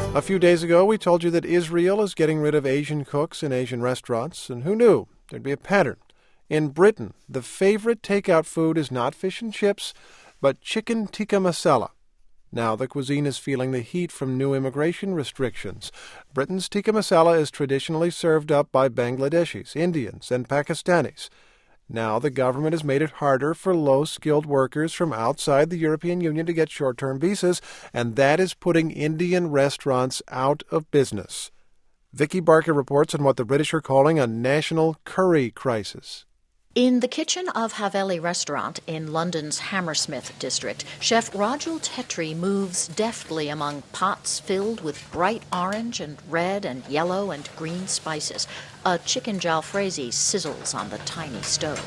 A few days ago, we told you that Israel is getting rid of Asian cooks in Asian restaurants, and who knew there'd be a pattern? In Britain, the favorite takeout food is not fish and chips, but chicken tikka masala. Now the cuisine is feeling the heat from new immigration restrictions. Britain's tikka masala is traditionally served up by Bangladeshis, Indians, and Pakistanis. Now the government has made it harder for low-skilled workers from outside the European Union to get short-term visas, and that is putting Indian restaurants out of business. Vicky Barker reports on what the British are calling a national curry crisis. In the kitchen of Haveli Restaurant in London's Hammersmith district, chef Rajul Tetri moves deftly among pots filled with bright orange and red and yellow and green spices. A chicken jalfrezi sizzles on the tiny stove.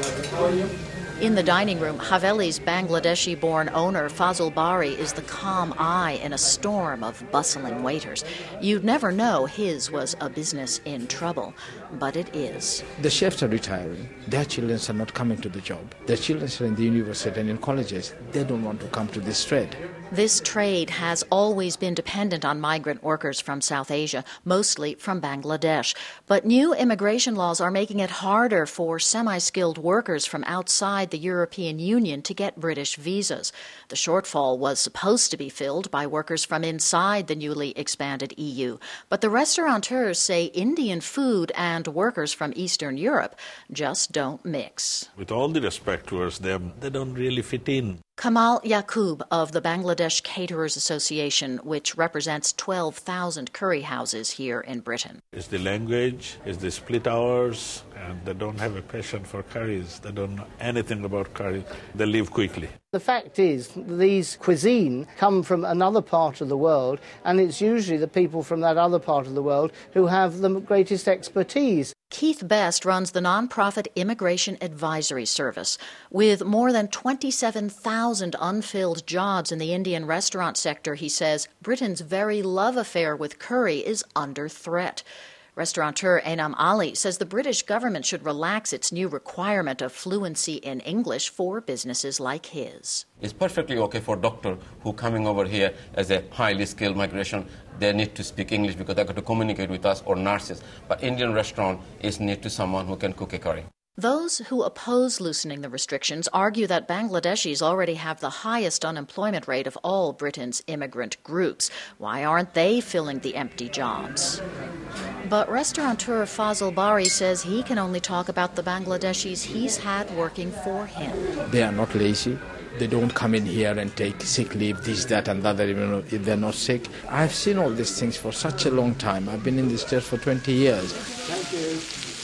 In the dining room, Haveli's Bangladeshi-born owner Fazl Bari is the calm eye in a storm of bustling waiters. You'd never know his was a business in trouble, but it is. The chefs are retiring. Their children are not coming to the job. Their children are in the university and in colleges. They don't want to come to this trade. This trade has always been dependent on migrant workers from South Asia, mostly from Bangladesh. But new immigration laws are making it harder for semi-skilled workers from outside the European Union to get British visas. The shortfall was supposed to be filled by workers from inside the newly expanded EU. But the restaurateurs say Indian food and workers from Eastern Europe just don't mix. With all the respect towards them, they don't really fit in. Kamal Yaqub of the Bangladesh Caterers Association, which represents 12,000 curry houses here in Britain. It's the language, it's the split hours, and they don't have a passion for curries. They don't know anything about curry. They leave quickly. The fact is, these cuisine come from another part of the world, and it's usually the people from that other part of the world who have the greatest expertise. Keith Best runs the nonprofit Immigration Advisory Service. With more than 27,000 unfilled jobs in the Indian restaurant sector, he says Britain's very love affair with curry is under threat. Restaurateur Enam Ali says the British government should relax its new requirement of fluency in English for businesses like his. It's perfectly okay for a doctor who coming over here as a highly skilled migration. They need to speak English because they got to communicate with us, or nurses. But Indian restaurant is need to someone who can cook a curry. Those who oppose loosening the restrictions argue that Bangladeshis already have the highest unemployment rate of all Britain's immigrant groups. Why aren't they filling the empty jobs? But restaurateur Fazl Bari says he can only talk about the Bangladeshis he's had working for him. They are not lazy. They don't come in here and take sick leave, this, that, and the other, even if they're not sick. I've seen all these things for such a long time. I've been in this church for 20 years. Thank you.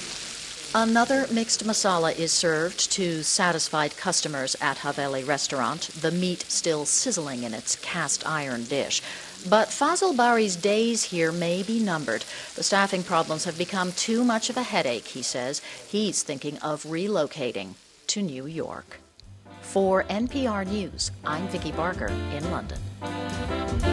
Another mixed masala is served to satisfied customers at Haveli Restaurant, the meat still sizzling in its cast iron dish. But Fazl Bari's days here may be numbered. The staffing problems have become too much of a headache, he says. He's thinking of relocating to New York. For NPR News, I'm Vicky Barker in London.